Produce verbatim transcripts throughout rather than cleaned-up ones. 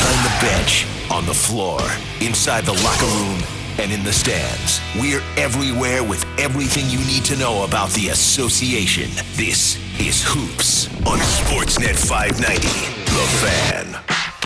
Behind the bench, on the floor, inside the locker room, and in the stands. We're everywhere with everything you need to know about the association. This is Hoops on Sportsnet five ninety, The Fan.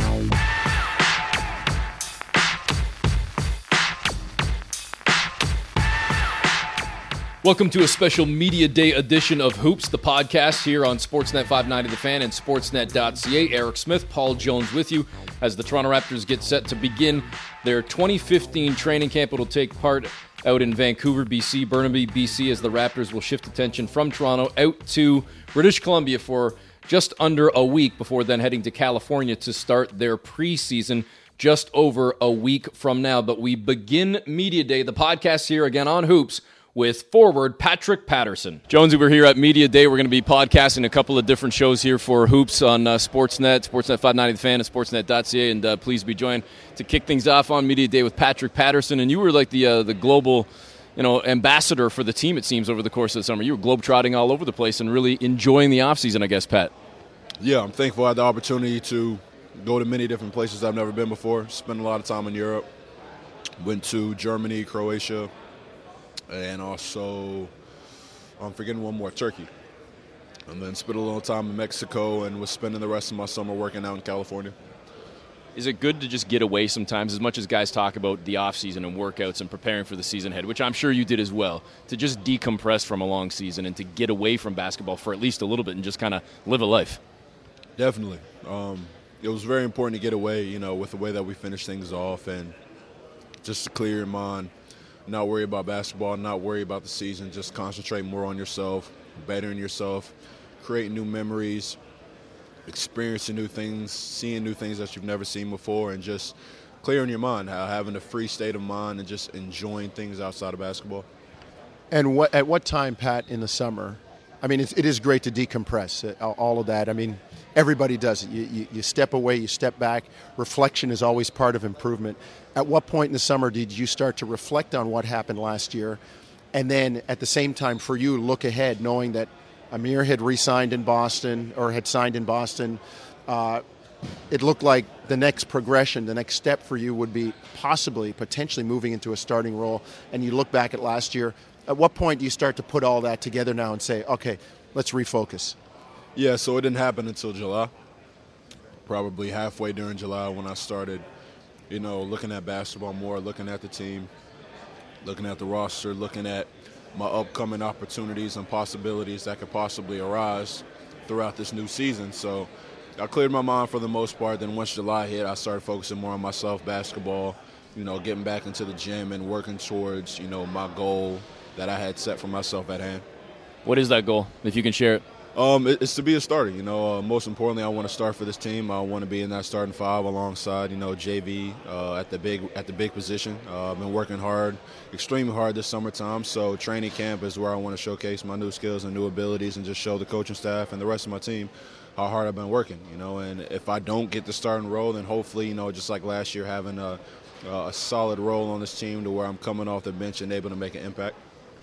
Welcome to a special Media Day edition of Hoops, the podcast here on Sportsnet five ninety The Fan and Sportsnet dot C A. Eric Smith, Paul Jones with you as the Toronto Raptors get set to begin their twenty fifteen training camp. It'll take part out in Vancouver, B C, Burnaby, B C, as the Raptors will shift attention from Toronto out to British Columbia for just under a week before then heading to California to start their preseason just over a week from now. But we begin Media Day, the podcast here again on Hoops, with forward Patrick Patterson. Jonesy, we're here at Media Day. We're going to be podcasting a couple of different shows here for Hoops on uh, Sportsnet, Sportsnet five ninety The Fan, and Sportsnet dot C A, and uh, please be joined to kick things off on Media Day with Patrick Patterson. And you were like the uh, the global, you know, ambassador for the team, it seems, over the course of the summer. You were globetrotting all over the place and really enjoying the offseason, I guess, Pat. Yeah, I'm thankful I had the opportunity to go to many different places I've never been before, spend a lot of time in Europe, went to Germany, Croatia, and also, I'm forgetting one more, Turkey. And then spent a little time in Mexico and was spending the rest of my summer working out in California. Is it good to just get away sometimes, as much as guys talk about the offseason and workouts and preparing for the season ahead, which I'm sure you did as well, to just decompress from a long season and to get away from basketball for at least a little bit and just kind of live a life? Definitely. Um, it was very important to get away, you know, with the way that we finished things off and just to clear your mind. Not worry about basketball, not worry about the season, just concentrate more on yourself, bettering yourself, creating new memories, experiencing new things, seeing new things that you've never seen before, and just clearing your mind, having a free state of mind and just enjoying things outside of basketball. And what, at what time, Pat, in the summer, I mean, it's, it is great to decompress, uh, all of that. I mean, everybody does it. You, you, you step away, you step back. Reflection is always part of improvement. At what point in the summer did you start to reflect on what happened last year? And then at the same time, for you, look ahead, knowing that Amir had re-signed in Boston or had signed in Boston. Uh, it looked like the next progression, the next step for you would be possibly, potentially moving into a starting role. And you look back at last year. At what point do you start to put all that together now and say, okay, let's refocus? Yeah, so it didn't happen until July. Probably halfway during July when I started, you know, looking at basketball more, looking at the team, looking at the roster, looking at my upcoming opportunities and possibilities that could possibly arise throughout this new season. So I cleared my mind for the most part. Then once July hit, I started focusing more on myself, basketball, you know, getting back into the gym and working towards, you know, my goal that I had set for myself at hand. What is that goal, if you can share it? Um, it's to be a starter. You know, uh, most importantly, I want to start for this team. I want to be in that starting five alongside, you know, J V uh, at the big at the big position. Uh, I've been working hard, extremely hard this summertime. So training camp is where I want to showcase my new skills and new abilities, and just show the coaching staff and the rest of my team how hard I've been working. You know, and if I don't get the starting role, then hopefully, you know, just like last year, having a a solid role on this team to where I'm coming off the bench and able to make an impact.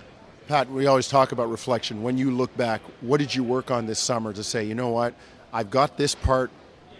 Pat, we always talk about reflection. When you look back, what did you work on this summer to say, you know what, I've got this part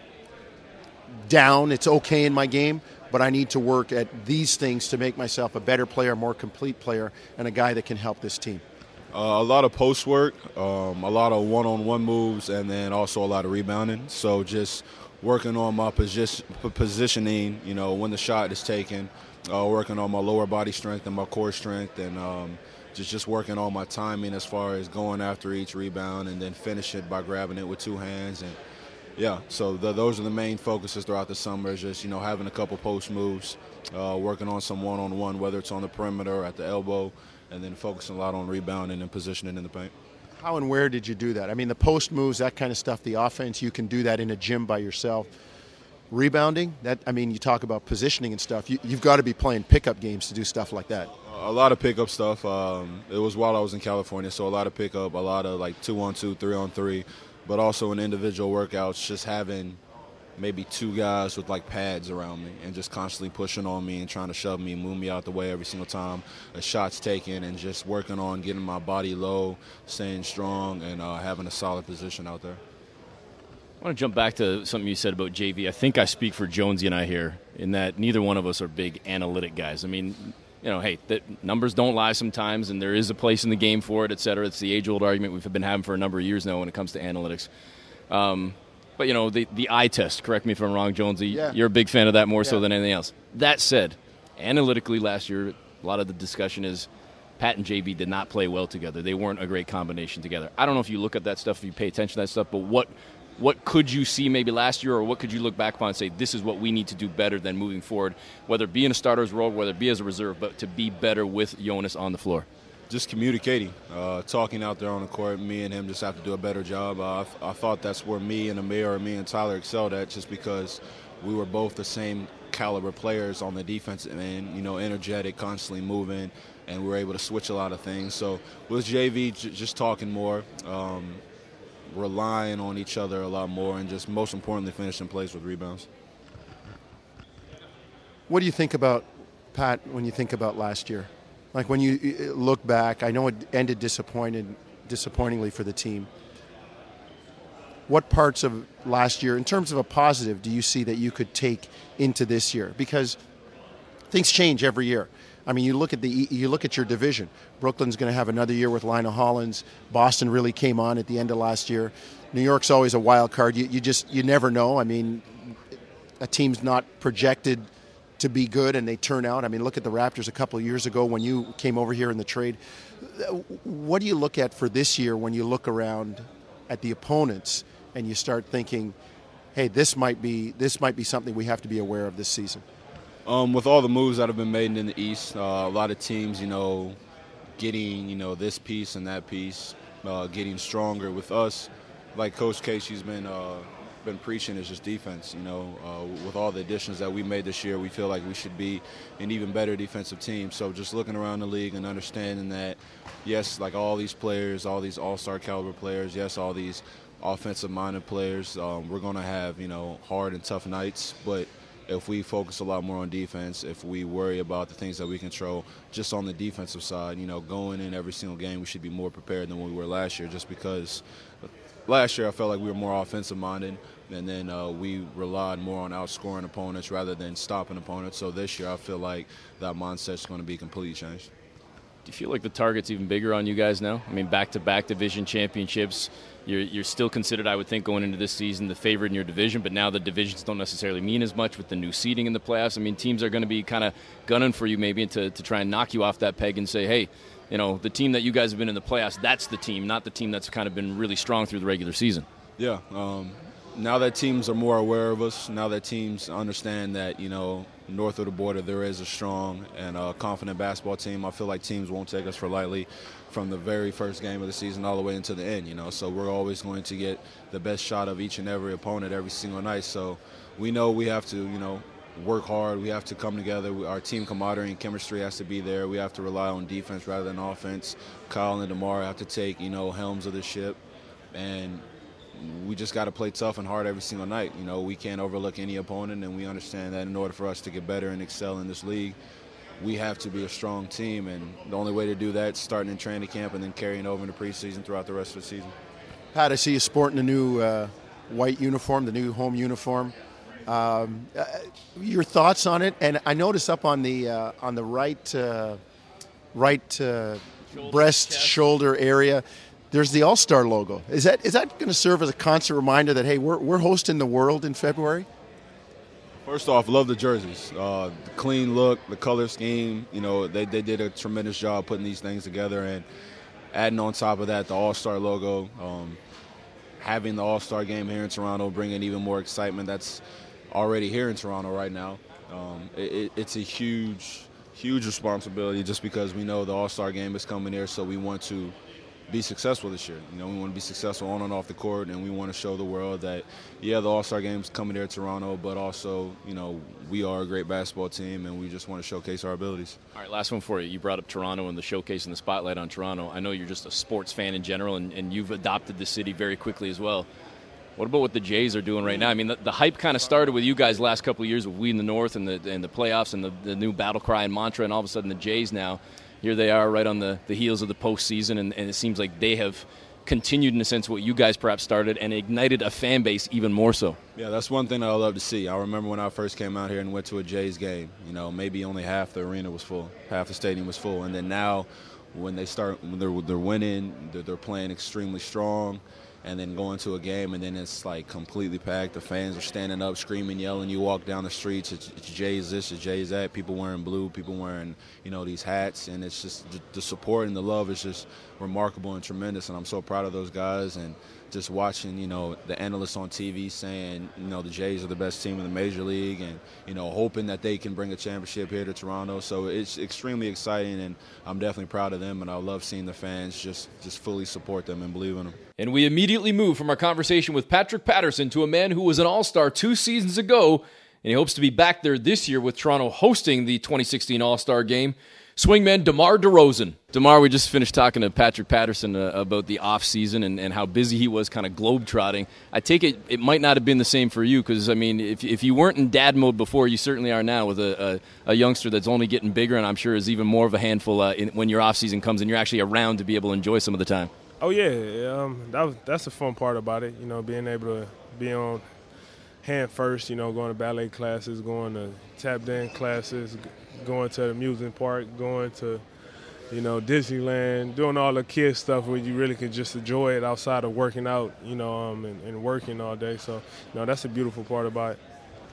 down, it's okay in my game, but I need to work at these things to make myself a better player, a more complete player, and a guy that can help this team? Uh, a lot of post work, um, a lot of one-on-one moves, and then also a lot of rebounding. So just working on my position, positioning, you know, when the shot is taken, uh, working on my lower body strength and my core strength, and um, Just just working on my timing as far as going after each rebound and then finish it by grabbing it with two hands. And, yeah, so the, those are the main focuses throughout the summer is just, you know, having a couple post moves, uh, working on some one-on-one, whether it's on the perimeter or at the elbow, and then focusing a lot on rebounding and positioning in the paint. How and where did you do that? I mean, the post moves, that kind of stuff, the offense, you can do that in a gym by yourself. Rebounding, that I mean, you talk about positioning and stuff. You, you've got to be playing pickup games to do stuff like that. A lot of pickup stuff. Um, it was while I was in California, so a lot of pickup, a lot of like two on two, three on three, but also in individual workouts, just having maybe two guys with like pads around me and just constantly pushing on me and trying to shove me, move me out the way every single time a shot's taken, and just working on getting my body low, staying strong, and uh, having a solid position out there. I want to jump back to something you said about J V. I think I speak for Jonesy and I here in that neither one of us are big analytic guys. I mean, you know, hey, the numbers don't lie sometimes, and there is a place in the game for it, et cetera. It's the age-old argument we've been having for a number of years now when it comes to analytics. Um, but, you know, the, the eye test, correct me if I'm wrong, Jonesy, yeah. You're a big fan of that more yeah. so than anything else. That said, analytically last year, a lot of the discussion is Pat and J V did not play well together. They weren't a great combination together. I don't know if you look at that stuff, if you pay attention to that stuff, but what what could you see maybe last year, or what could you look back upon and say, this is what we need to do better than moving forward, whether it be in a starter's role, whether it be as a reserve, but to be better with Jonas on the floor? Just communicating, uh, talking out there on the court. Me and him just have to do a better job. Uh, I, th- I thought that's where me and Amir or me and Tyler excelled at, just because we were both the same caliber players on the defensive end, you know, energetic, constantly moving, and we were able to switch a lot of things. So with J V, j- just talking more, um, relying on each other a lot more, and just most importantly finishing plays with rebounds. What do you think about, Pat, when you think about last year? Like when you look back, I know it ended disappointed, disappointingly for the team. What parts of last year, in terms of a positive, do you see that you could take into this year? Because things change every year. I mean, you look at the you look at your division. Brooklyn's going to have another year with Lionel Hollins. Boston really came on at the end of last year. New York's always a wild card. You, you just you never know. I mean, a team's not projected to be good, and they turn out. I mean, look at the Raptors a couple of years ago when you came over here in the trade. What do you look at for this year when you look around at the opponents and you start thinking, hey, this might be this might be something we have to be aware of this season? Um, with all the moves that have been made in the East, uh, a lot of teams, you know, getting, you know, this piece and that piece, uh, getting stronger. With us, like Coach Casey's been uh, been preaching, is just defense. You know, uh, with all the additions that we made this year, we feel like we should be an even better defensive team. So just looking around the league and understanding that, yes, like all these players, all these all-star caliber players, yes, all these offensive-minded players, um, we're going to have, you know, hard and tough nights, but if we focus a lot more on defense, if we worry about the things that we control just on the defensive side, you know, going in every single game, we should be more prepared than we were last year, just because last year I felt like we were more offensive-minded, and then uh, we relied more on outscoring opponents rather than stopping opponents. So this year I feel like that mindset's going to be completely changed. Do you feel like the target's even bigger on you guys now? I mean, back-to-back division championships. You're, you're still considered, I would think, going into this season, the favorite in your division, but now the divisions don't necessarily mean as much with the new seeding in the playoffs. I mean, teams are going to be kind of gunning for you maybe to, to try and knock you off that peg and say, hey, you know, the team that you guys have been in the playoffs, that's the team, not the team that's kind of been really strong through the regular season. Yeah. Um, now that teams are more aware of us, now that teams understand that, you know, north of the border there is a strong and uh, confident basketball team, I feel like teams won't take us for lightly from the very first game of the season all the way into the end, you know. So we're always going to get the best shot of each and every opponent every single night. So we know we have to, you know, work hard. We have to come together. We, our team camaraderie and chemistry has to be there. We have to rely on defense rather than offense. Kyle and DeMar have to take, you know, helms of the ship, and we just got to play tough and hard every single night. You know, we can't overlook any opponent, and we understand that in order for us to get better and excel in this league, we have to be a strong team, and the only way to do that is starting in training camp and then carrying over into preseason throughout the rest of the season. Pat, I see you sporting the new uh, white uniform, the new home uniform. Um, uh, your thoughts on it? And I noticed up on the uh, on the right uh, right uh, shoulder, breast chest. shoulder area, there's the All-Star logo. Is that is that going to serve as a constant reminder that, hey, we're we're hosting the world in February? First off, love the jerseys. Uh, the clean look, the color scheme. You know, they, they did a tremendous job putting these things together, and adding on top of that the All-Star logo. Um, having the All-Star game here in Toronto, bringing even more excitement. That's already here in Toronto right now. Um, it, it's a huge, huge responsibility just because we know the All-Star game is coming here, so we want to be successful this year. You know, we want to be successful on and off the court, and we want to show the world that, yeah, the All-Star game's coming here to Toronto, but also, you know, we are a great basketball team, and we just want to showcase our abilities. All right, last one for you. You brought up Toronto and the showcase and the spotlight on Toronto. I know you're just a sports fan in general, and, and you've adopted the city very quickly as well. What about what the Jays are doing right now? I mean, the, the hype kind of started with you guys the last couple of years with We in the North and the and the playoffs and the, the new battle cry and mantra, and all of a sudden the Jays now, here they are right on the, the heels of the postseason, and, and it seems like they have continued, in a sense, what you guys perhaps started and ignited a fan base even more so. Yeah, that's one thing that I love to see. I remember when I first came out here and went to a Jays game, you know, maybe only half the arena was full, half the stadium was full. And then now when they start, when they're, they're winning, they're, they're playing extremely strong, and then going to a game and then it's like completely packed. The fans are standing up, screaming, yelling. You walk down the streets, it's, it's Jays this, it's Jays that. People wearing blue, people wearing, you know, these hats. And it's just the, the support and the love is just remarkable and tremendous. And I'm so proud of those guys. And just watching, you know, the analysts on T V saying, you know, the Jays are the best team in the Major League and, you know, hoping that they can bring a championship here to Toronto. So it's extremely exciting, and I'm definitely proud of them, and I love seeing the fans just, just fully support them and believe in them. And we immediately move from our conversation with Patrick Patterson to a man who was an All-Star two seasons ago, and he hopes to be back there this year with Toronto hosting the twenty sixteen All-Star Game. Swingman DeMar DeRozan. DeMar, we just finished talking to Patrick Patterson uh, about the offseason and, and how busy he was kind of globe-trotting. I take it it might not have been the same for you because, I mean, if if you weren't in dad mode before, you certainly are now with a, a, a youngster that's only getting bigger and I'm sure is even more of a handful uh, in, when your offseason comes and you're actually around to be able to enjoy some of the time. Oh, yeah. Um, that was, that's the fun part about it, you know, being able to be on hand first, you know, going to ballet classes, going to tap dance classes, going to the amusement park, going to, you know, Disneyland, doing all the kids stuff where you really can just enjoy it outside of working out, you know, um, and, and working all day. So, you know, that's the beautiful part about it.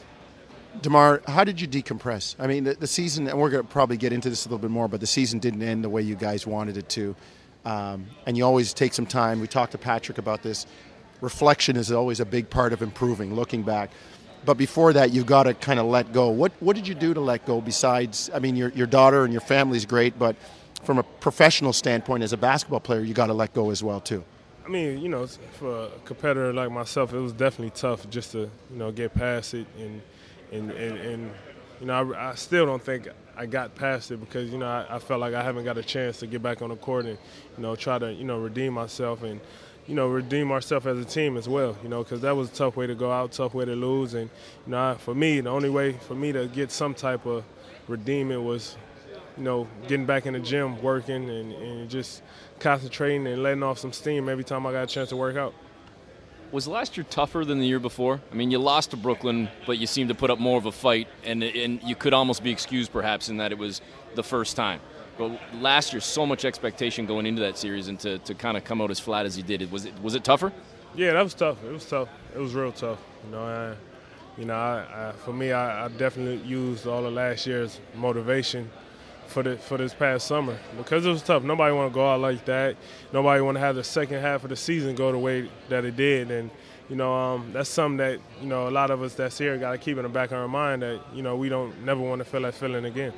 DeMar, how did you decompress? I mean, the, the season, and we're going to probably get into this a little bit more, but the season didn't end the way you guys wanted it to. Um, and you always take some time. We talked to Patrick about this. Reflection is always a big part of improving, looking back. But before that, you've got to kind of let go. What what did you do to let go besides, I mean, your your daughter and your family's great, but from a professional standpoint as a basketball player, you got to let go as well, too. I mean, you know, for a competitor like myself, it was definitely tough just to, you know, get past it. And, and, and, and you know, I, I still don't think I got past it because, you know, I, I felt like I haven't got a chance to get back on the court and, you know, try to, you know, redeem myself and, you know, redeem ourselves as a team as well, you know, because that was a tough way to go out, tough way to lose. And, you know, I, for me, the only way for me to get some type of redeeming was, you know, getting back in the gym, working and, and just concentrating and letting off some steam every time I got a chance to work out. Was last year tougher than the year before? I mean, you lost to Brooklyn, but you seemed to put up more of a fight, and and you could almost be excused perhaps in that it was the first time. But last year, so much expectation going into that series, and to, to kind of come out as flat as you did, was it was it tougher? Yeah, that was tough. It was tough. It was real tough. You know, I, you know, I, I, for me, I, I definitely used all of last year's motivation for the for this past summer because it was tough. Nobody want to go out like that. Nobody want to have the second half of the season go the way that it did, and you know, um, that's something that you know a lot of us that's here got to keep in the back of our mind that you know we don't never want to feel that feeling again.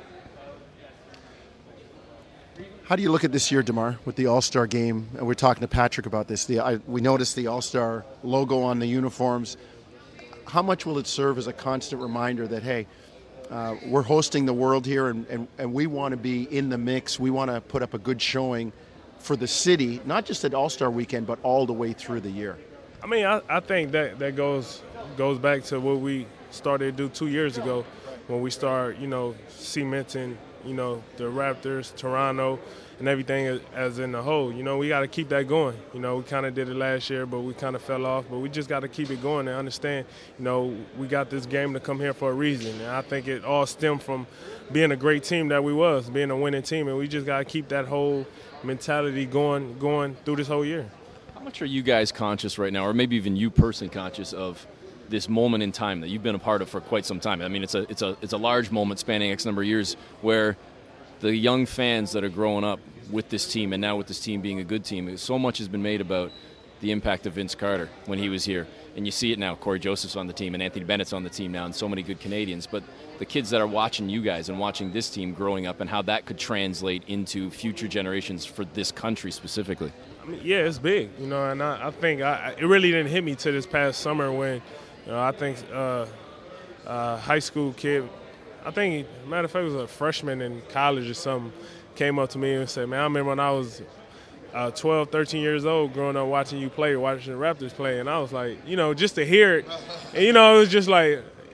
How do you look at this year, DeMar, with the All-Star game? And we're talking to Patrick about this. The, I, we noticed the All-Star logo on the uniforms. How much will it serve as a constant reminder that, hey, uh, we're hosting the world here and, and, and we want to be in the mix. We want to put up a good showing for the city, not just at All-Star weekend, but all the way through the year. I mean, I, I think that, that goes goes back to what we started to do two years ago when we started, you know, cementing – you know, the Raptors, Toronto, and everything as, as in the whole. You know, we got to keep that going. You know, we kind of did it last year, but we kind of fell off. But we just got to keep it going and understand, you know, we got this game to come here for a reason. And I think it all stemmed from being a great team that we was, being a winning team. And we just got to keep that whole mentality going, going through this whole year. How much are you guys conscious right now, or maybe even you personally conscious of this moment in time that you've been a part of for quite some time? I mean, it's a it's a it's a large moment spanning X number of years where the young fans that are growing up with this team and now with this team being a good team, so much has been made about the impact of Vince Carter when he was here. And you see it now. Corey Joseph's on the team and Anthony Bennett's on the team now and so many good Canadians. But the kids that are watching you guys and watching this team growing up and how that could translate into future generations for this country specifically. I mean, yeah, it's big, you know, and I, I think I, it really didn't hit me till this past summer when, you know, I think uh, uh, high school kid, I think, matter of fact, it was a freshman in college or something, came up to me and said, man, I remember when I was uh, twelve, thirteen years old growing up watching you play, watching the Raptors play, and I was like, you know, just to hear it, and, you know, it was just like,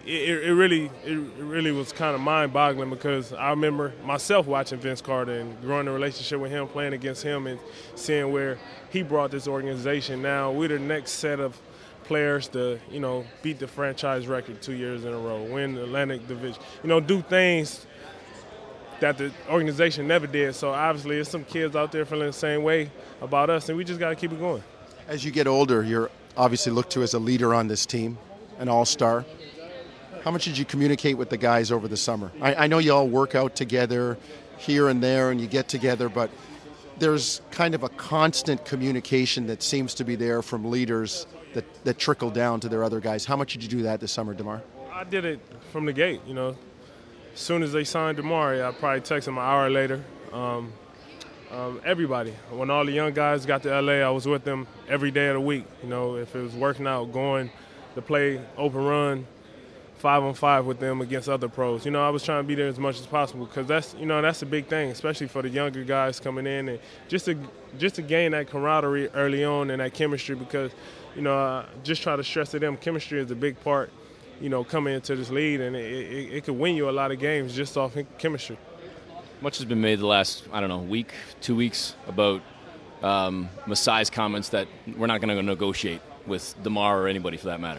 it, it really it really was kind of mind-boggling because I remember myself watching Vince Carter and growing a relationship with him, playing against him, and seeing where he brought this organization. Now we're the next set of players to, you know, beat the franchise record two years in a row, win the Atlantic Division, you know, do things that the organization never did. So obviously there's some kids out there feeling the same way about us, and we just got to keep it going. As you get older, you're obviously looked to as a leader on this team, an all-star. How much did you communicate with the guys over the summer? I, I know you all work out together here and there and you get together, but there's kind of a constant communication that seems to be there from leaders that, that trickle down to their other guys. How much did you do that this summer, DeMar? I did it from the gate, you know. As soon as they signed DeMar, I probably texted him an hour later. Um, um, everybody. When all the young guys got to L A, I was with them every day of the week. You know, if it was working out, going to play open run, five on five with them against other pros. You know, I was trying to be there as much as possible because that's, you know, that's a big thing, especially for the younger guys coming in, and just to just to gain that camaraderie early on and that chemistry because, you know, uh, just try to stress to them, chemistry is a big part, you know, coming into this league, and it, it, it could win you a lot of games just off chemistry. Much has been made the last, I don't know, week, two weeks about um, Masai's comments that we're not going to negotiate with DeMar or anybody for that matter.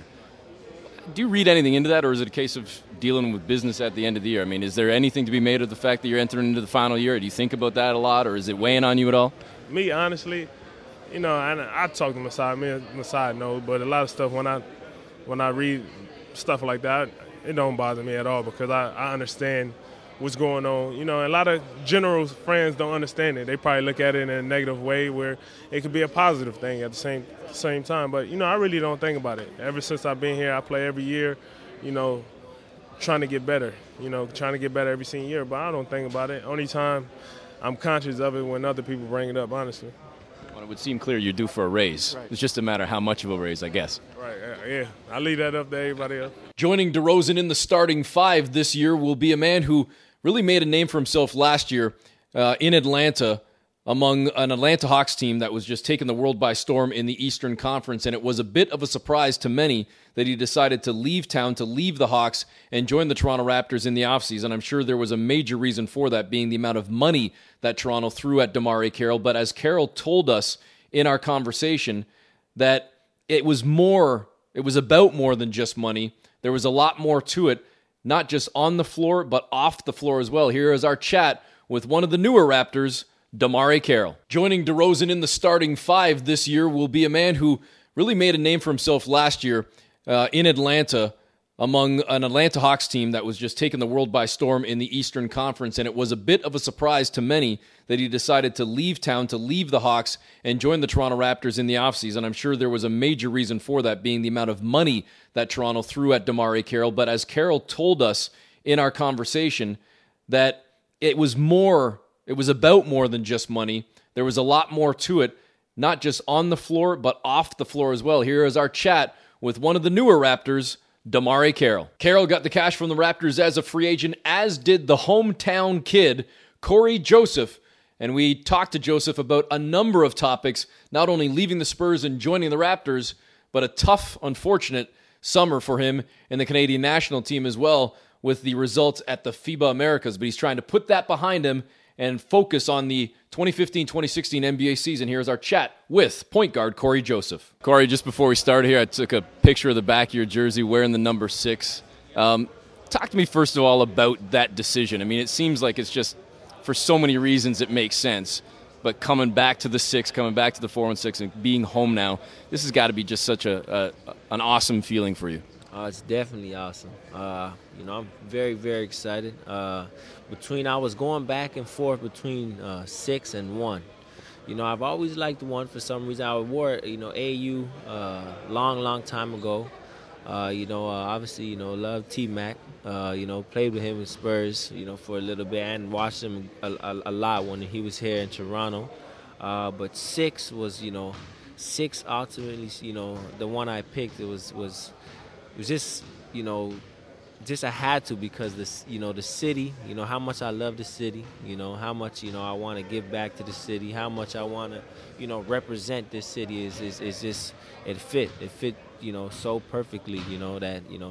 Do you read anything into that, or is it a case of dealing with business at the end of the year? I mean, is there anything to be made of the fact that you're entering into the final year? Do you think about that a lot, or is it weighing on you at all? Me, honestly, you know, I, I talk to Masai. Me and Masai know, but a lot of stuff when I when I read stuff like that, it don't bother me at all because I, I understand what's going on. You know, a lot of general friends don't understand it. They probably look at it in a negative way where it could be a positive thing at the same same time. But, you know, I really don't think about it. Ever since I've been here, I play every year, you know, trying to get better, you know, trying to get better every single year. But I don't think about it. Only time I'm conscious of it when other people bring it up, honestly. Well, it would seem clear you're due for a raise. Right. It's just a matter of how much of a raise, I guess. Right, yeah. I leave that up to everybody else. Joining DeRozan in the starting five this year will be a man who really made a name for himself last year uh, in Atlanta among an Atlanta Hawks team that was just taking the world by storm in the Eastern Conference, and it was a bit of a surprise to many that he decided to leave town, to leave the Hawks, and join the Toronto Raptors in the offseason. I'm sure there was a major reason for that, being the amount of money that Toronto threw at DeMar Carroll, but as Carroll told us in our conversation, that it was more, it was about more than just money. There was a lot more to it, not just on the floor, but off the floor as well. Here is our chat with one of the newer Raptors, DeMar Carroll. Joining DeRozan in the starting five this year will be a man who really made a name for himself last year uh, in Atlanta among an Atlanta Hawks team that was just taking the world by storm in the Eastern Conference, and it was a bit of a surprise to many that he decided to leave town, to leave the Hawks, and join the Toronto Raptors in the offseason. I'm sure there was a major reason for that, being the amount of money that Toronto threw at DeMar Carroll, but as Carroll told us in our conversation, that it was more, it was about more than just money. There was a lot more to it, not just on the floor, but off the floor as well. Here is our chat with one of the newer Raptors, DeMar Carroll. Carroll got the cash from the Raptors as a free agent, as did the hometown kid, Corey Joseph. And we talked to Joseph about a number of topics, not only leaving the Spurs and joining the Raptors, but a tough, unfortunate summer for him and the Canadian national team as well, with the results at the FIBA Americas. But he's trying to put that behind him and focus on the twenty fifteen twenty sixteen N B A season. Here's our chat with point guard Corey Joseph. Corey, just before we started here, I took a picture of the back of your jersey wearing the number six. Um, talk to me first of all about that decision. I mean, it seems like it's just, for so many reasons, it makes sense. But coming back to the six, coming back to the four and six, and being home now, this has got to be just such a, a an awesome feeling for you. Uh, it's definitely awesome. Uh, you know, I'm very, very excited. Uh, between I was going back and forth between uh, six and one. You know, I've always liked one for some reason. I wore it, you know, A A U uh, long, long time ago. Uh, you know, uh, obviously, you know, love T-Mac. Uh, you know, played with him in Spurs, you know, for a little bit, and watched him a, a, a lot when he was here in Toronto. Uh, but six was, you know, six ultimately, you know, the one I picked. It was was. It was just, you know, just I had to because this, you know, the city, you know, how much I love the city, you know, how much, you know, I want to give back to the city, how much I want to, you know, represent this city is, is, is just, it fit, it fit, you know, so perfectly, you know, that, you know,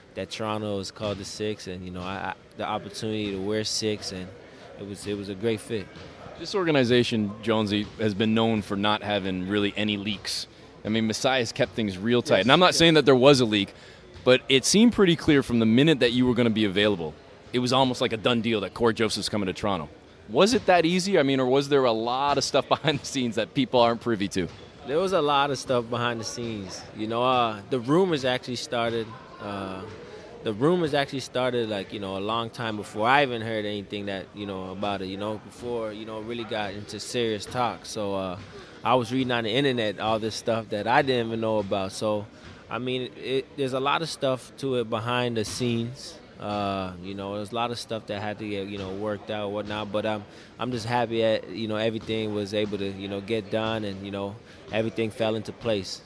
that Toronto is called the Six, and you know, I, I, the opportunity to wear six, and it was it was a great fit. This organization, Jonesy, has been known for not having really any leaks. I mean, Masai has kept things real tight. Yes, and I'm not yes. saying that there was a leak, but it seemed pretty clear from the minute that you were going to be available. It was almost like a done deal that Corey Joseph's coming to Toronto. Was it that easy? I mean, or was there a lot of stuff behind the scenes that people aren't privy to? There was a lot of stuff behind the scenes. You know, uh, the rumors actually started. Uh, the rumors actually started like, you know, a long time before I even heard anything that, you know, about it, you know, before, you know, really got into serious talk. So uh, I was reading on the internet all this stuff that I didn't even know about. So, I mean, it, there's a lot of stuff to it behind the scenes. Uh, you know, there's a lot of stuff that had to get, you know, worked out and whatnot. But I'm, I'm just happy that, you know, everything was able to, you know, get done and, you know, everything fell into place.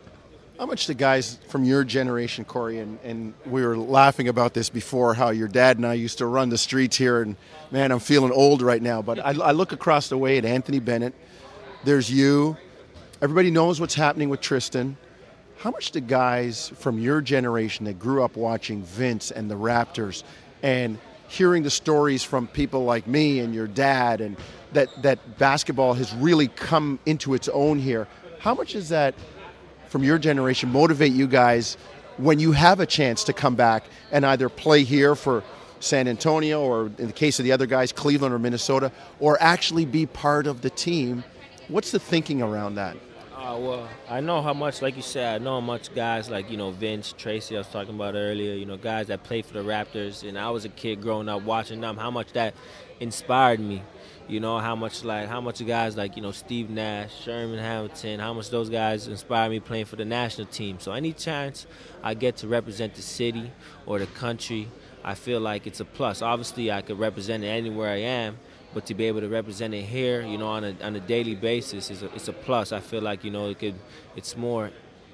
How much the guys from your generation, Corey, and, and we were laughing about this before, how your dad and I used to run the streets here, and man, I'm feeling old right now. But I, I look across the way at Anthony Bennett. There's you. Everybody knows what's happening with Tristan. How much the guys from your generation that grew up watching Vince and the Raptors and hearing the stories from people like me and your dad, and that, that basketball has really come into its own here, how much is that from your generation motivate you guys when you have a chance to come back and either play here for San Antonio, or in the case of the other guys, Cleveland or Minnesota, or actually be part of the team? What's the thinking around that? Uh, well, I know how much, like you said, I know how much guys like, you know, Vince, Tracy, I was talking about earlier, you know, guys that played for the Raptors, and I was a kid growing up watching them, how much that inspired me. You know, how much like how much guys like, you know, Steve Nash, Sherman Hamilton, how much those guys inspire me playing for the national team. So any chance I get to represent the city or the country, I feel like it's a plus. Obviously, I could represent it anywhere I am, but to be able to represent it here, you know, on a on a daily basis, is a, it's a plus. I feel like, you know, it could, it's more,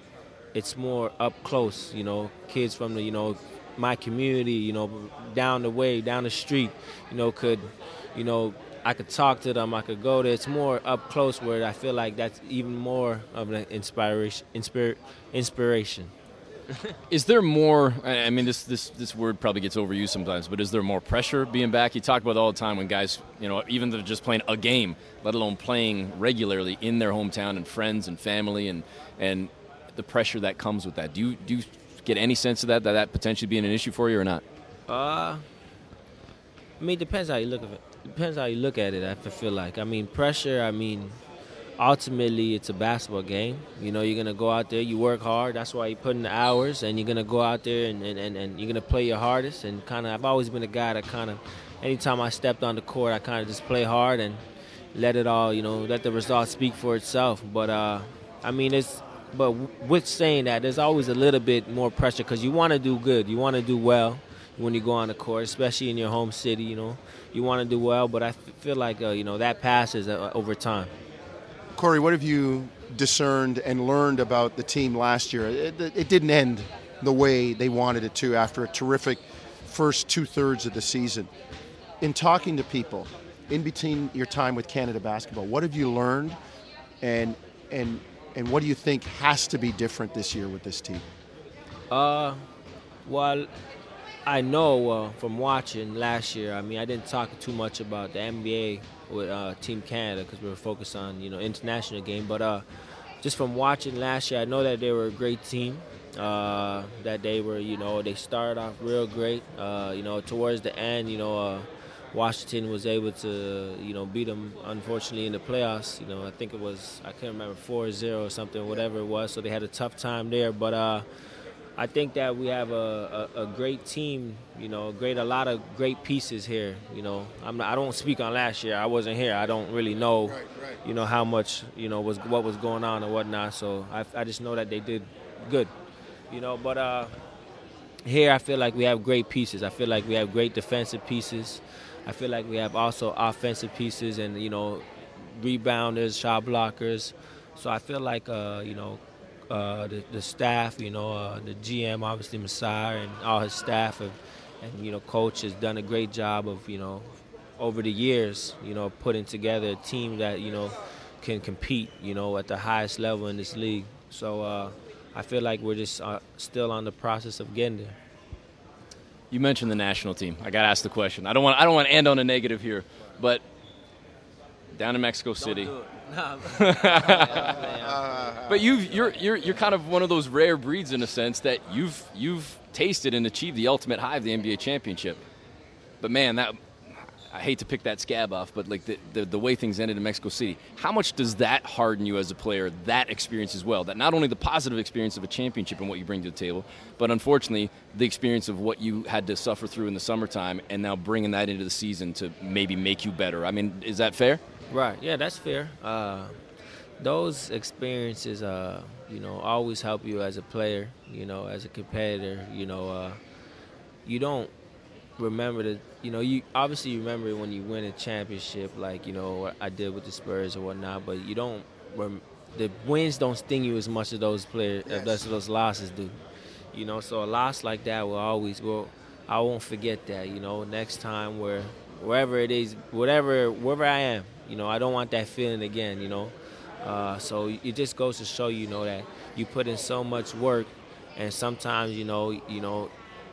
it's more up close. You know, kids from the, you know, my community, you know, down the way, down the street, you know, could, you know. I could talk to them, I could go there. It's more up close where I feel like that's even more of an inspiration. Inspir- inspiration. Is there more, I mean, this, this this word probably gets overused sometimes, but is there more pressure being back? You talk about it all the time when guys, you know, even though they're just playing a game, let alone playing regularly in their hometown and friends and family, and and the pressure that comes with that. Do you, do you get any sense of that, that that potentially being an issue for you or not? Uh, I mean, it depends how you look at it. Depends how you look at it, I feel like. I mean, pressure, I mean, ultimately it's a basketball game. You know, you're going to go out there, you work hard. That's why you put in the hours, and you're going to go out there and, and, and you're going to play your hardest. And kind of, I've always been a guy that kind of, anytime I stepped on the court, I kind of just play hard and let it all, you know, let the results speak for itself. But, uh, I mean, it's, but with saying that, there's always a little bit more pressure because you want to do good. You want to do well when you go on the court, especially in your home city, you know. You want to do well, but I f- feel like, uh, you know, that passes uh, over time. Corey, what have you discerned and learned about the team last year? It, it didn't end the way they wanted it to after a terrific first two-thirds of the season. In talking to people, in between your time with Canada Basketball, what have you learned, and and and what do you think has to be different this year with this team? Uh, well, I know uh, from watching last year, I mean, I didn't talk too much about the N B A with uh, Team Canada because we were focused on, you know, international game. But uh, just from watching last year, I know that they were a great team, uh, that they were, you know, they started off real great. Uh, you know, towards the end, you know, uh, Washington was able to, you know, beat them, unfortunately, in the playoffs. You know, I think it was, I can't remember, four zero or something, whatever it was. So they had a tough time there. But uh, I think that we have a, a, a great team, you know, great a lot of great pieces here. You know, I'm not, I don't speak on last year. I wasn't here. I don't really know, Right, right. you know, how much, you know, was what was going on and whatnot. So I, I just know that they did good, you know. But uh, here I feel like we have great pieces. I feel like we have great defensive pieces. I feel like we have also offensive pieces and, you know, rebounders, shot blockers. So I feel like, uh, you know, Uh, the, the staff, you know, uh, the G M, obviously Masai and all his staff, have, and, you know, coach has done a great job of, you know, over the years, you know, putting together a team that, you know, can compete, you know, at the highest level in this league. So uh, I feel like we're just uh, still on the process of getting there. You mentioned the national team. I got to ask the question. I don't want I don't want to end on a negative here, but down in Mexico City. Don't do it. Nah, but you've, you're you're you're kind of one of those rare breeds in a sense that you've you've tasted and achieved the ultimate high of the N B A championship. But man, that I hate to pick that scab off, but like the, the the way things ended in Mexico City, how much does that harden you as a player? That experience as well. That not only the positive experience of a championship and what you bring to the table, but unfortunately the experience of what you had to suffer through in the summertime, and now bringing that into the season to maybe make you better. I mean, is that fair? Right. Yeah, that's fair. Uh, those experiences, uh, you know, always help you as a player. You know, as a competitor. You know, uh, you don't remember the, you know, you obviously remember when you win a championship, like, you know, what I did with the Spurs or whatnot, but you don't, rem- the wins don't sting you as much as those players, yes. as those losses do. You know, so a loss like that will always, well, I won't forget that, you know, next time where, wherever it is, whatever, wherever I am, you know, I don't want that feeling again, you know. Uh, so it just goes to show, you know, that you put in so much work, and sometimes, you know, you know,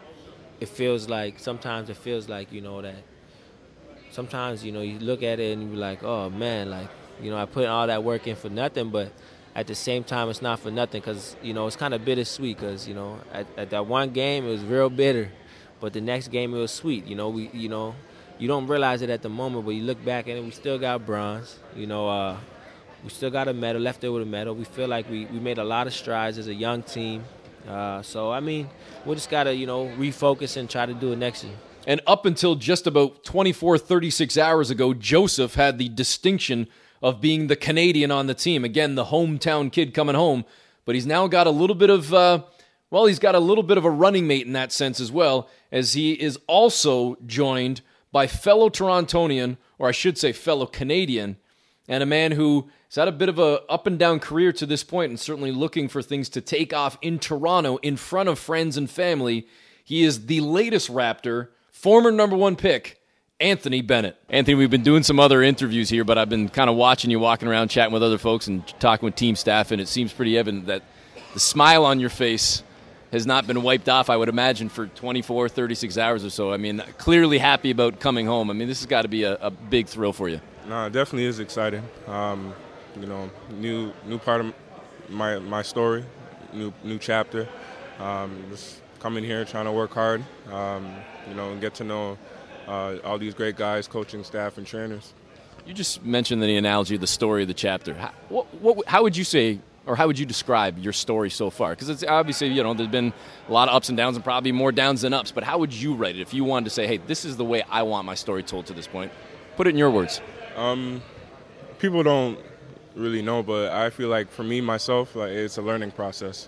it feels like, sometimes it feels like, you know, that sometimes, you know, you look at it and you be like, oh, man, like, you know, I put all that work in for nothing, but at the same time, it's not for nothing because, you know, it's kind of bittersweet because, you know, at, at that one game, it was real bitter, but the next game, it was sweet. You know, we, you know, you don't realize it at the moment, but you look back and we still got bronze. You know, uh, we still got a medal, left there with a medal. We feel like we, we made a lot of strides as a young team. Uh, so, I mean, we just got to, you know, refocus and try to do it next year. And up until just about twenty-four, thirty-six hours ago, Joseph had the distinction of being the Canadian on the team. Again, the hometown kid coming home. But he's now got a little bit of, uh, well, he's got a little bit of a running mate in that sense as well, as he is also joined by fellow Torontonian, or I should say fellow Canadian, and a man who has had a bit of a up and down career to this point and certainly looking for things to take off in Toronto in front of friends and family. He is the latest Raptor, former number one pick, Anthony Bennett. Anthony, we've been doing some other interviews here, but I've been kind of watching you walking around, chatting with other folks and talking with team staff, and it seems pretty evident that the smile on your face has not been wiped off, I would imagine, for twenty-four, thirty-six hours or so. I mean, clearly happy about coming home. I mean, this has got to be a, a big thrill for you. No, it definitely is exciting. Um, you know, new new part of my my story, new new chapter. Um, just coming here, trying to work hard, um, you know, and get to know uh, all these great guys, coaching staff and trainers. You just mentioned the analogy of the story of the chapter. How, what, what, how would you say, or how would you describe your story so far? Because it's obviously, you know, there's been a lot of ups and downs and probably more downs than ups, but how would you write it if you wanted to say, hey, this is the way I want my story told to this point? Put it in your words. Um, people don't really know, but I feel like for me, myself, like it's a learning process.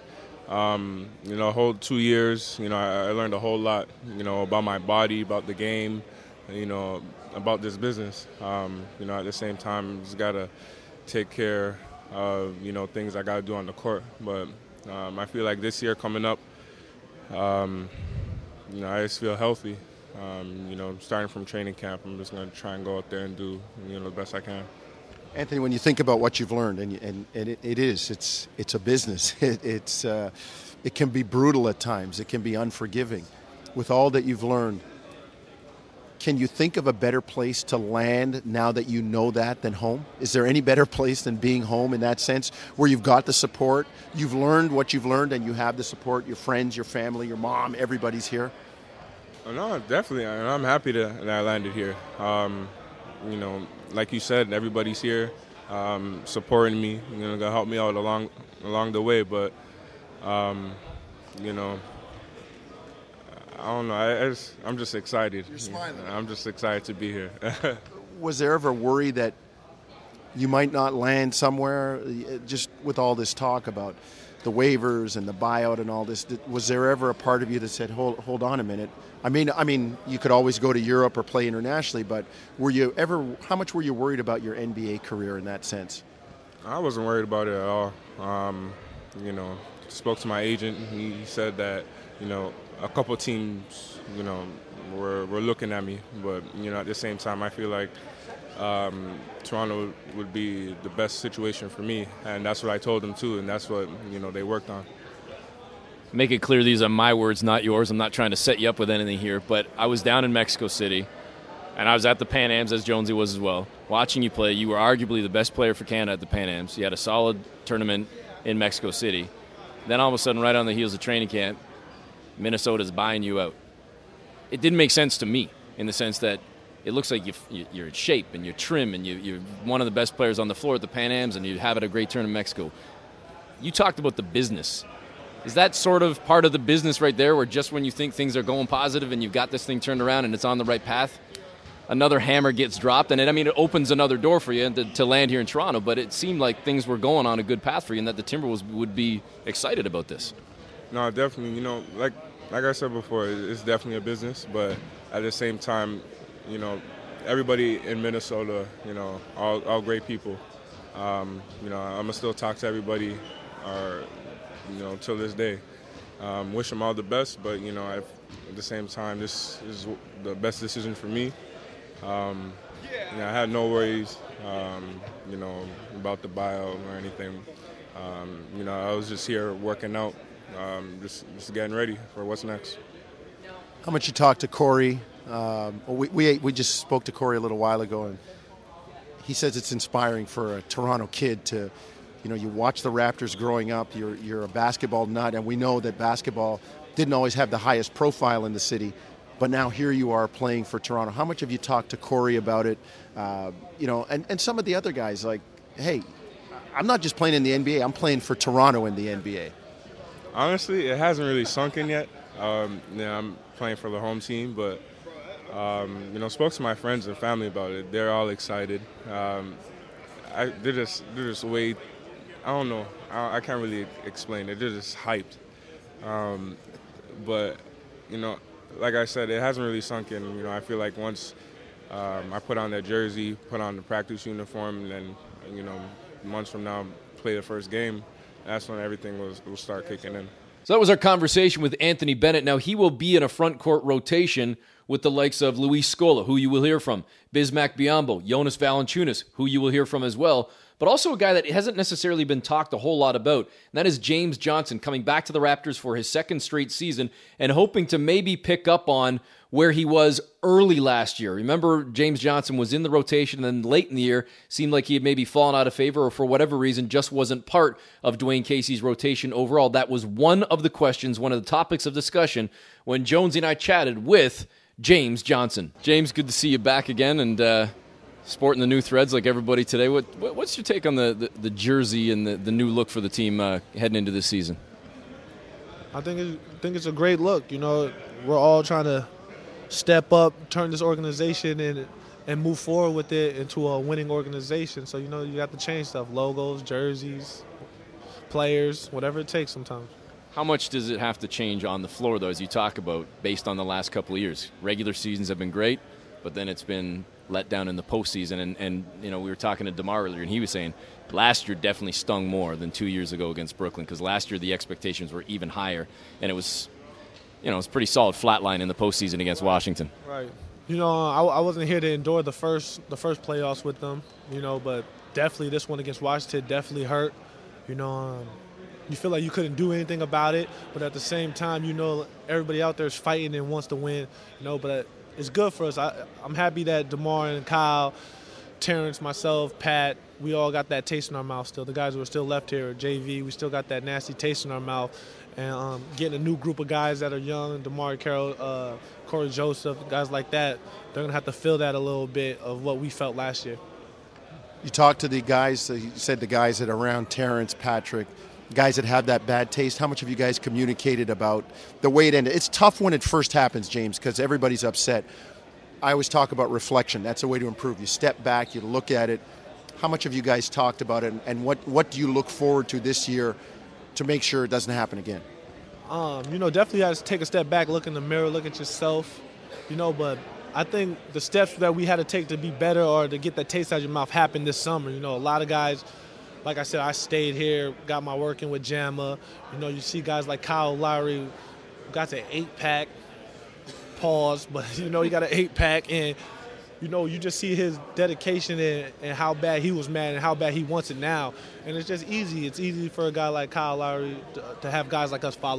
Um, you know, a whole two years, you know, I, I learned a whole lot, you know, about my body, about the game, you know, about this business. Um, you know, at the same time, just got to take care of, you know, things I got to do on the court. But um, I feel like this year coming up, um, you know, I just feel healthy. Um, you know, starting from training camp, I'm just going to try and go out there and do, you know, the best I can. Anthony, when you think about what you've learned, and, and, and it, it is, it's it's a business. It, it's uh, it can be brutal at times. It can be unforgiving. With all that you've learned, can you think of a better place to land now that you know that than home? Is there any better place than being home in that sense, where you've got the support, you've learned what you've learned, and you have the support, your friends, your family, your mom, everybody's here? No, definitely. And I'm happy to, that I landed here. Um, you know, like you said, everybody's here um, supporting me, you know, gonna help me out along along the way. But, um, you know, I don't know. I, I just, I'm just excited. You're smiling. I'm just excited to be here. Was there ever worry that you might not land somewhere, just with all this talk about the waivers and the buyout and all this? Was there ever a part of you that said, hold hold on a minute? I mean, I mean, you could always go to Europe or play internationally, but were you ever, how much were you worried about your N B A career in that sense? I wasn't worried about it at all. Um, you know, spoke to my agent. He said that, you know, a couple teams, you know, were, were looking at me. But, you know, at the same time, I feel like um, Toronto would be the best situation for me. And that's what I told them, too. And that's what, you know, they worked on. make it clear these are my words, not yours. I'm not trying to set you up with anything here, but I was down in Mexico City, and I was at the Pan Ams, as Jonesy was as well, watching you play. You were arguably the best player for Canada at the Pan Ams. You had a solid tournament in Mexico City. Then all of a sudden, right on the heels of training camp, Minnesota's buying you out. It didn't make sense to me in the sense that it looks like you, you're in shape and you're trim and you, you're one of the best players on the floor at the Pan Ams and you have a great turn in Mexico. You talked about the business. Is that sort of part of the business right there where just when you think things are going positive and you've got this thing turned around and it's on the right path, another hammer gets dropped? And it, I mean, it opens another door for you to, to land here in Toronto, but it seemed like things were going on a good path for you and that the Timberwolves would be excited about this. No, definitely. You know, like like I said before, it's definitely a business, but at the same time, you know, everybody in Minnesota, you know, all, all great people. Um, you know, I'm going to still talk to everybody, or you know, till this day. Um, wish them all the best, but, you know, I've, at the same time, this is the best decision for me. Um, you know, I had no worries, um, you know, about the buyout or anything. Um, you know, I was just here working out, um, just, just getting ready for what's next. How much you talked to Corey? Um, we, we we just spoke to Corey a little while ago, and he says it's inspiring for a Toronto kid to, you know, you watch the Raptors growing up, you're you're a basketball nut, and we know that basketball didn't always have the highest profile in the city, but now here you are playing for Toronto. How much have you talked to Corey about it? Uh, you know, and, and some of the other guys, like, hey, I'm not just playing in the N B A, I'm playing for Toronto in the N B A. Honestly, it hasn't really sunk in yet. Um, you know, I'm playing for the home team, but, um, you know, spoke to my friends and family about it. They're all excited. Um, I, they're just, they're just way... I don't know. I, I can't really explain it. They're just hyped. Um, but, you know, like I said, it hasn't really sunk in. You know, I feel like once um, I put on that jersey, put on the practice uniform, and then, you know, months from now, play the first game, that's when everything will, will start kicking in. So that was our conversation with Anthony Bennett. Now, he will be in a front court rotation with the likes of Luis Scola, who you will hear from, Bismack Biyombo, Jonas Valanciunas, who you will hear from as well, but also a guy that hasn't necessarily been talked a whole lot about, and that is James Johnson, coming back to the Raptors for his second straight season and hoping to maybe pick up on where he was early last year. Remember, James Johnson was in the rotation, and then late in the year, seemed like he had maybe fallen out of favor or for whatever reason just wasn't part of Dwayne Casey's rotation overall. That was one of the questions, one of the topics of discussion when Jonesy and I chatted with James Johnson. James, good to see you back again, and uh, sporting the new threads like everybody today. What, what What's your take on the, the, the jersey and the, the new look for the team uh, heading into this season? I think it's, I think it's a great look. You know, we're all trying to step up, turn this organization and and move forward with it into a winning organization. So, you know, you got to change stuff, logos, jerseys, players, whatever it takes sometimes. How much does it have to change on the floor, though, as you talk about, based on the last couple of years? Regular seasons have been great, but then it's been let down in the postseason. And, and you know, we were talking to DeMar earlier, and he was saying last year definitely stung more than two years ago against Brooklyn, because last year the expectations were even higher, and it was, you know, it was pretty solid flat line in the postseason against Washington. Right. You know, I, I wasn't here to endure the first the first playoffs with them, you know, but definitely this one against Washington definitely hurt. You know, um, you feel like you couldn't do anything about it, but at the same time, you know, everybody out there is fighting and wants to win, you know, but it's good for us. I, I'm happy that DeMar and Kyle, Terrence, myself, Pat, we all got that taste in our mouth still. The guys who are still left here, J V, we still got that nasty taste in our mouth. And um, getting a new group of guys that are young, DeMar Carroll, uh, Corey Joseph, guys like that, they're going to have to feel that a little bit of what we felt last year. You talked to the guys, you said the guys that are around Terrence, Patrick, guys that have that bad taste. How much have you guys communicated about the way it ended? It's tough when it first happens, James, because everybody's upset. I always talk about reflection. That's a way to improve. You step back, you look at it. How much have you guys talked about it, and what, what do you look forward to this year to make sure it doesn't happen again? Um, you know, definitely got to take a step back, look in the mirror, look at yourself, you know, but I think the steps that we had to take to be better or to get that taste out of your mouth happened this summer. You know, a lot of guys, like I said, I stayed here, got my work in with Jamma. You know, you see guys like Kyle Lowry, got to eight-pack, pause, but, you know, he got an eight-pack, and, you know, you just see his dedication and, and how bad he was mad and how bad he wants it now. And it's just easy. It's easy for a guy like Kyle Lowry to, to have guys like us follow him.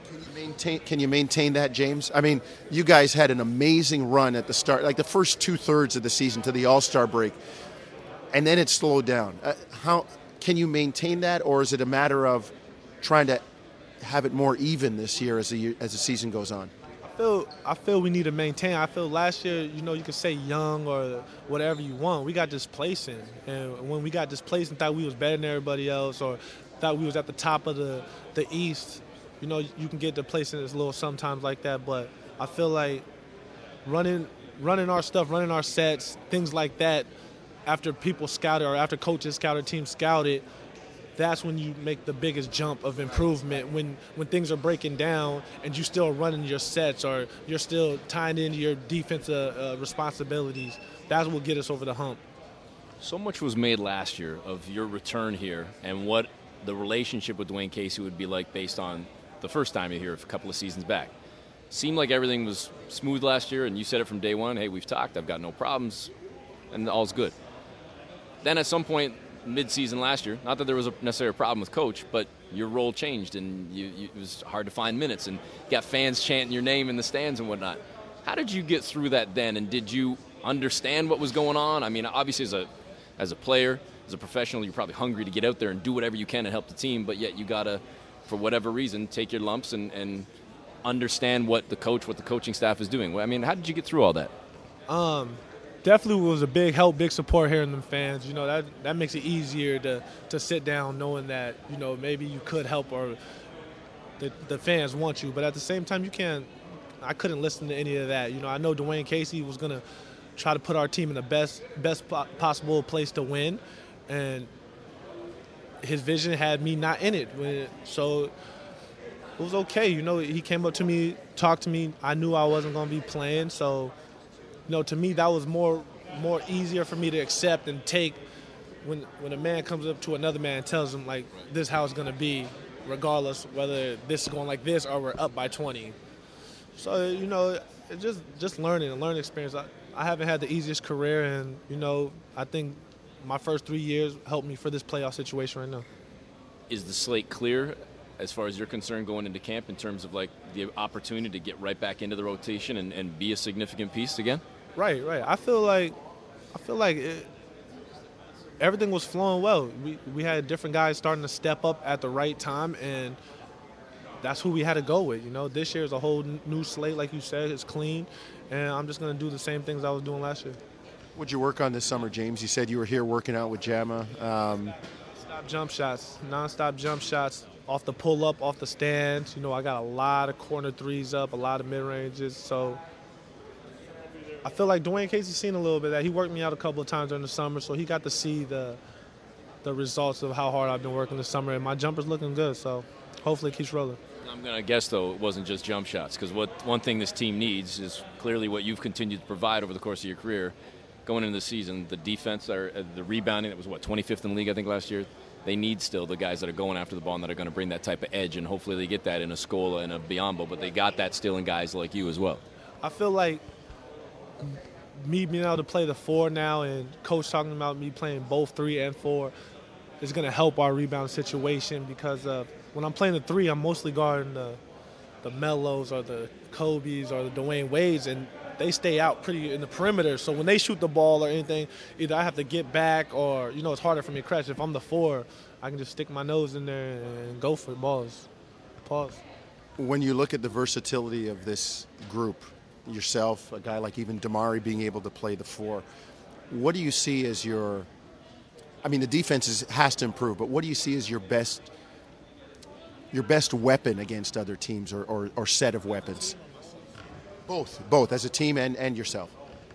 Can you maintain, can you maintain that, James? I mean, you guys had an amazing run at the start, like the first two-thirds of the season to the All-Star break, and then it slowed down. Uh, how can you maintain that, or is it a matter of trying to have it more even this year as the year, as the season goes on? I feel I feel we need to maintain. I feel last year, you know, you could say young or whatever you want. We got displacing, and when we got displaced and thought we was better than everybody else, or thought we was at the top of the the East, you know, you can get displaced in this little sometimes like that. But I feel like running running our stuff, running our sets, things like that, after people scout it or after coaches scout or teams scout it, that's when you make the biggest jump of improvement. When when things are breaking down and you still running your sets or you're still tying into your defensive uh, responsibilities, that's what will get us over the hump. So much was made last year of your return here and what the relationship with Dwayne Casey would be like based on the first time you're here a couple of seasons back. Seemed like everything was smooth last year, and you said it from day one, hey, we've talked, I've got no problems, and all's good. Then at some point, mid-season last year, not that there was a necessarily a problem with coach, but your role changed and you, you, it was hard to find minutes and you got fans chanting your name in the stands and whatnot. How did you get through that then, and did you understand what was going on? I mean, obviously as a as a player, as a professional, you're probably hungry to get out there and do whatever you can to help the team, but yet you got to, for whatever reason, take your lumps and, and understand what the coach, what the coaching staff is doing. I mean, how did you get through all that? Um, definitely was a big help, big support hearing them fans. You know, that that makes it easier to, to sit down knowing that, you know, maybe you could help or the, the fans want you. But at the same time, you can't – I couldn't listen to any of that. You know, I know Dwayne Casey was going to try to put our team in the best best possible place to win, and his vision had me not in it. When, so it was okay. You know, he came up to me, talked to me. I knew I wasn't going to be playing, so – you know, to me, that was more more easier for me to accept and take when when a man comes up to another man and tells him, like, this is how it's going to be, regardless whether this is going like this or we're up by twenty. So, you know, it just just learning, a learning experience. I, I haven't had the easiest career, and, you know, I think my first three years helped me for this playoff situation right now. Is the slate clear as far as you're concerned going into camp in terms of, like, the opportunity to get right back into the rotation and, and be a significant piece again? Right, right. I feel like, I feel like it, everything was flowing well. We we had different guys starting to step up at the right time, and that's who we had to go with. You know, this year is a whole new slate, like you said. It's clean, and I'm just going to do the same things I was doing last year. What'd you work on this summer, James? You said you were here working out with Jamma. Um, Stop jump shots, nonstop jump shots off the pull up, off the stands. You know, I got a lot of corner threes up, a lot of mid ranges, so. I feel like Dwayne Casey's seen a little bit of that. He worked me out a couple of times during the summer, so he got to see the the results of how hard I've been working this summer, and my jumper's looking good, so hopefully it keeps rolling. I'm going to guess, though, it wasn't just jump shots, because what one thing this team needs is clearly what you've continued to provide over the course of your career. Going into the season, the defense, or the rebounding, that was, what, twenty-fifth in the league, I think, last year? They need still the guys that are going after the ball and that are going to bring that type of edge, and hopefully they get that in a Scola and a Biyombo, but they got that still in guys like you as well. I feel like me being able to play the four now and coach talking about me playing both three and four is going to help our rebound situation, because uh, when I'm playing the three, I'm mostly guarding the the Melos or the Kobe's or the Dwayne Wades, and they stay out pretty in the perimeter. So when they shoot the ball or anything, either I have to get back or, you know, it's harder for me to catch. If I'm the four, I can just stick my nose in there and go for the balls. Pause. When you look at the versatility of this group, yourself, a guy like even Damari being able to play the four, what do you see as your, I mean, the defense is, has to improve, but what do you see as your best your best weapon against other teams, or, or, or set of weapons? Both. Both, as a team and, and yourself.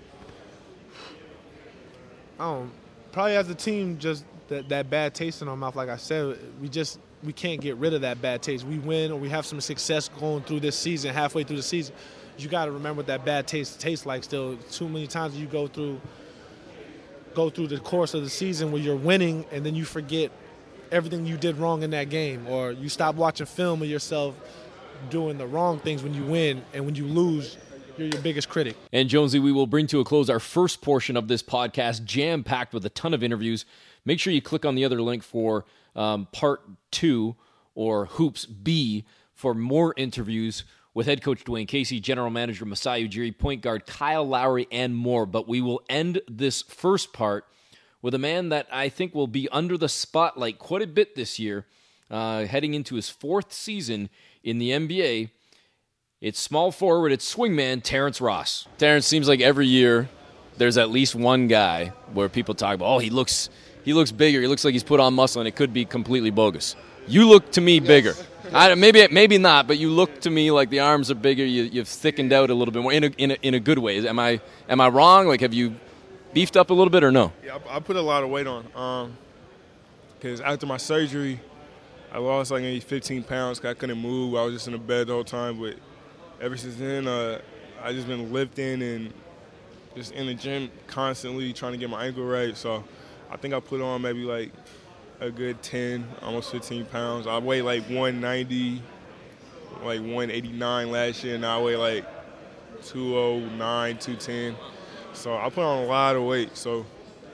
Um, probably as a team, just that, that bad taste in our mouth. Like I said, we just we can't get rid of that bad taste. We win or we have some success going through this season, halfway through the season. You got to remember what that bad taste tastes like still. Too many times you go through go through the course of the season where you're winning and then you forget everything you did wrong in that game, or you stop watching film of yourself doing the wrong things when you win, and when you lose, you're your biggest critic. And Jonesy, we will bring to a close our first portion of this podcast, jam-packed with a ton of interviews. Make sure you click on the other link for um, part two, or Hoops B, for more interviews with head coach Dwayne Casey, general manager Masai Ujiri, point guard Kyle Lowry, and more. But we will end this first part with a man that I think will be under the spotlight quite a bit this year, uh, heading into his fourth season in the N B A. It's small forward, it's swingman, Terrence Ross. Terrence, seems like every year there's at least one guy where people talk about, oh, he looks he looks bigger, he looks like he's put on muscle, and it could be completely bogus. You look to me bigger. I, maybe maybe not, but you look to me like the arms are bigger, you, you've thickened out a little bit more, in a, in a, in a good way. Am I am I wrong? Like, have you beefed up a little bit or no? Yeah, I, I put a lot of weight on. Because um, after my surgery, I lost like maybe fifteen pounds because I couldn't move. I was just in the bed the whole time, but ever since then, uh, I just been lifting and just in the gym constantly trying to get my ankle right. So I think I put on maybe like a good ten, almost fifteen pounds. I weighed like one ninety, like one eighty-nine last year, and now I weigh like two oh nine, two ten. So I put on a lot of weight. So,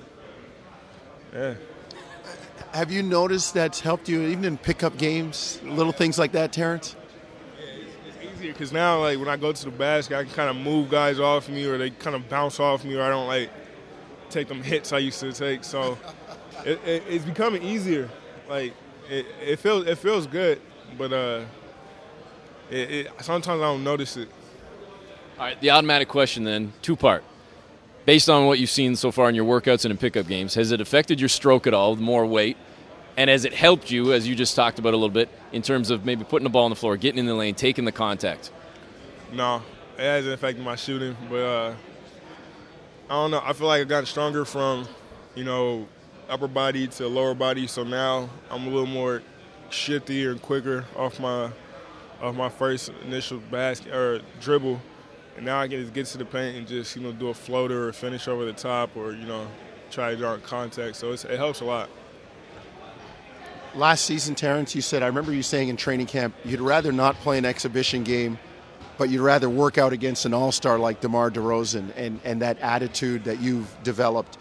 yeah. Have you noticed that's helped you even in pickup games, little things like that, Terrence? Because now, like, when I go to the basket, I can kind of move guys off me, or they kind of bounce off me, or I don't, like, take them hits I used to take. So it, it, it's becoming easier. Like, it, it feels it feels good, but uh, it, it, sometimes I don't notice it. All right, the automatic question then, two-part. Based on what you've seen so far in your workouts and in pickup games, has it affected your stroke at all, more weight? And has it helped you, as you just talked about a little bit, in terms of maybe putting the ball on the floor, getting in the lane, taking the contact? No, it hasn't affected my shooting. But uh, I don't know. I feel like I got stronger from, you know, upper body to lower body. So now I'm a little more shiftier and quicker off my off my first initial basket or dribble. And now I can just get to the paint and just, you know, do a floater or finish over the top, or, you know, try to draw contact. So it's, it helps a lot. Last season, Terrence, you said, I remember you saying in training camp, you'd rather not play an exhibition game, but you'd rather work out against an all-star like DeMar DeRozan, and, and that attitude that you've developed.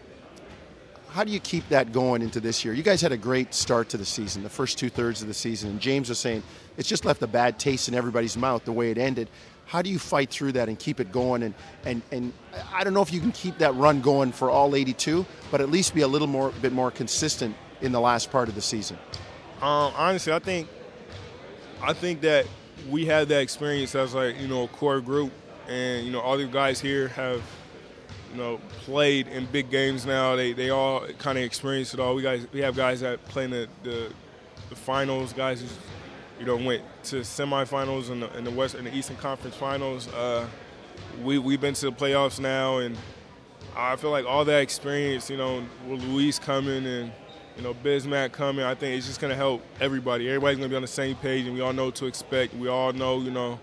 How do you keep that going into this year? You guys had a great start to the season, the first two-thirds of the season, and James was saying it's just left a bad taste in everybody's mouth the way it ended. How do you fight through that and keep it going? And, and, and I don't know if you can keep that run going for all eighty-two, but at least be a little more bit more consistent in the last part of the season. Um, honestly, I think I think that we had that experience as, like, you know, a core group, and, you know, all the guys here have, you know, played in big games now. They they all kind of experienced it all. We guys we have guys that play in the, the the finals, guys who, you know, went to semifinals in the in the West in the Eastern Conference Finals. Uh, we we've been to the playoffs now, and I feel like all that experience, you know, with Luis coming and, you know, Bismack coming, I think it's just going to help everybody. Everybody's going to be on the same page, and we all know what to expect. We all know, you know,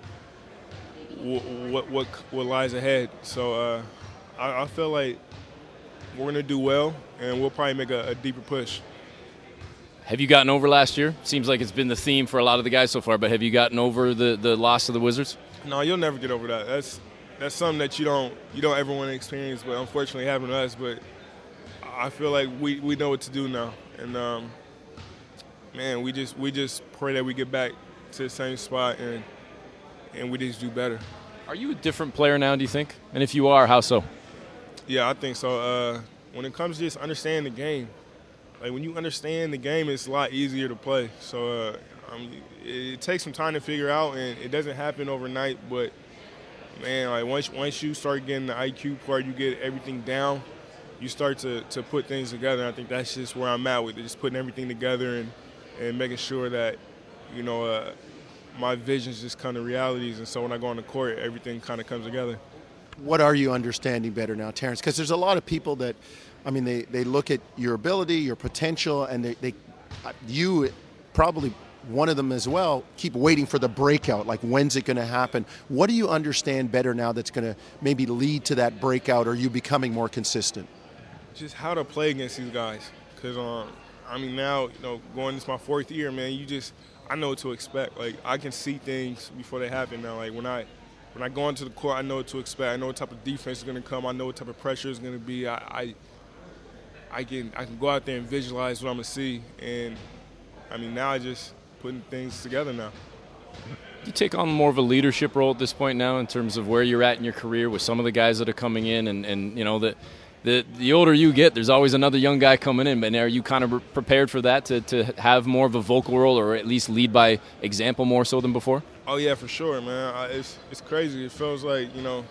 what what what lies ahead. So uh, I, I feel like we're going to do well, and we'll probably make a, a deeper push. Have you gotten over last year? Seems like it's been the theme for a lot of the guys so far, but have you gotten over the, the loss of the Wizards? No, you'll never get over that. That's that's something that you don't you don't ever want to experience, but unfortunately it happened to us. But I feel like we, we know what to do now. And um, man, we just we just pray that we get back to the same spot and and we just do better. Are you a different player now, do you think? And if you are, how so? Yeah, I think so. Uh, when it comes to just understanding the game, like when you understand the game, it's a lot easier to play. So uh, I mean, it, it takes some time to figure out, and it doesn't happen overnight. But man, like once once you start getting the I Q part, you get everything down, you start to, to put things together. And I think that's just where I'm at with it, just putting everything together and, and making sure that, you know, uh, my visions just come to realities. And so when I go on the court, everything kind of comes together. What are you understanding better now, Terrence? Because there's a lot of people that, I mean, they, they look at your ability, your potential, and they, they you probably one of them as well, keep waiting for the breakout. Like, when's it going to happen? What do you understand better now that's going to maybe lead to that breakout, or you becoming more consistent? Just how to play against these guys. Because, um, I mean, now, you know, going into my fourth year, man, you just, I know what to expect. Like, I can see things before they happen now. Like, when I when I go into the court, I know what to expect. I know what type of defense is going to come. I know what type of pressure is going to be. I, I I can I can go out there and visualize what I'm going to see. And, I mean, now I just putting things together now. You take on more of a leadership role at this point now in terms of where you're at in your career with some of the guys that are coming in, and, and you know, the, the the older you get, there's always another young guy coming in. But are you kind of prepared for that, to, to have more of a vocal role, or at least lead by example more so than before? Oh, yeah, for sure, man. I, it's, it's crazy. It feels like, you know,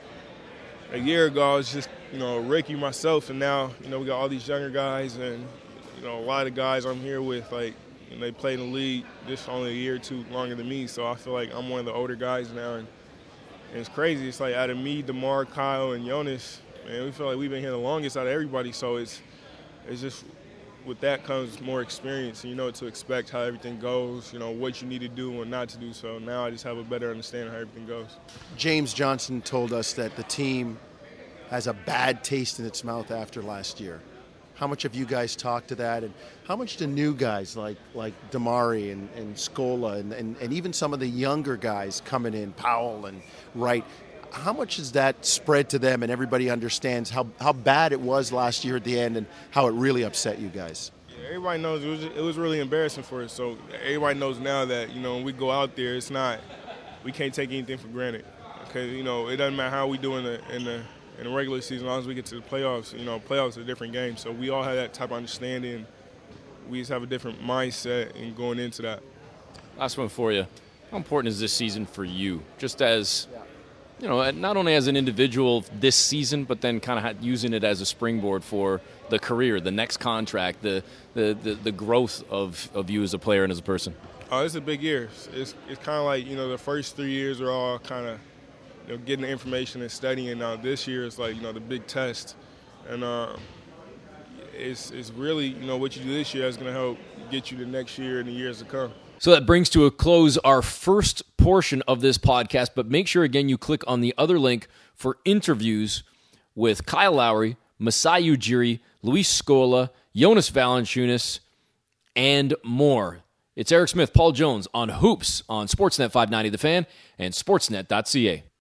a year ago I was just, you know, Ricky, myself, and now, you know, we got all these younger guys, and, you know, a lot of guys I'm here with, like, and they played in the league just only a year or two longer than me, so I feel like I'm one of the older guys now. And, and it's crazy. It's like out of me, DeMar, Kyle, and Jonas, man, we feel like we've been here the longest out of everybody. So it's it's just with that comes more experience, and you know what to expect, how everything goes, you know, what you need to do and not to do. So now I just have a better understanding of how everything goes. James Johnson told us that the team has a bad taste in its mouth after last year. How much have you guys talked to that, and how much do new guys like like Damari and, and Scola and, and, and even some of the younger guys coming in, Powell and Wright, how much is that spread to them and everybody understands how, how bad it was last year at the end and how it really upset you guys? Yeah, everybody knows it was, it was really embarrassing for us. So everybody knows now that, you know, when we go out there, it's not, we can't take anything for granted. Because, you know, it doesn't matter how we do in the in the in the regular season, as long as we get to the playoffs. You know, playoffs are a different game. So we all have that type of understanding. We just have a different mindset in going into that. Last one for you. How important is this season for you? Just as, you know, not only as an individual this season, but then kind of using it as a springboard for the career, the next contract, the the, the, the growth of, of you as a player and as a person? Oh, it's a big year. It's, it's kind of like, you know, the first three years are all kind of, you know, getting the information and studying. Now this year is like, you know, the big test. And uh, it's, it's really, you know, what you do this year is going to help get you the next year and the years to come. So that brings to a close our first portion of this podcast, but make sure, again, you click on the other link for interviews with Kyle Lowry, Masai Ujiri, Luis Scola, Jonas Valanciunas, and more. It's Eric Smith, Paul Jones on Hoops on Sportsnet five ninety The Fan and Sportsnet dot C A.